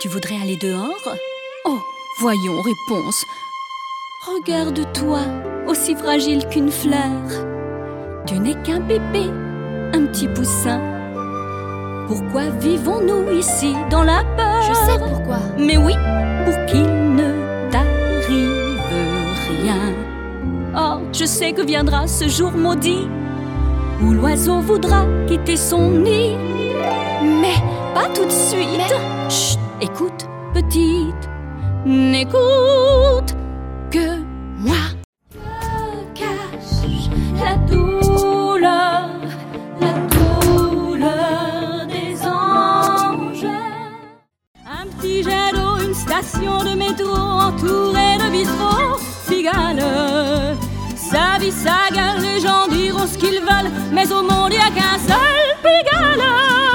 Tu voudrais aller dehors? Oh, voyons, réponse. Regarde-toi, aussi fragile qu'une fleur. Tu n'es qu'un bébé, un petit poussin. Pourquoi vivons-nous ici dans la peur? Je sais pourquoi. Mais oui, pour qu'il ne t'arrive rien. Oh, je sais que viendra ce jour maudit où l'oiseau voudra quitter son nid. Mais pas tout de suite. Chut, écoute, petite, n'écoute que moi. Je cache la douleur des anges. Un petit jet d'eau, une station de métro entourée de bistrots. Pigalle, sa vie, sa gueule, les gens diront ce qu'ils veulent, mais au monde il n'y a qu'un seul Pigalle.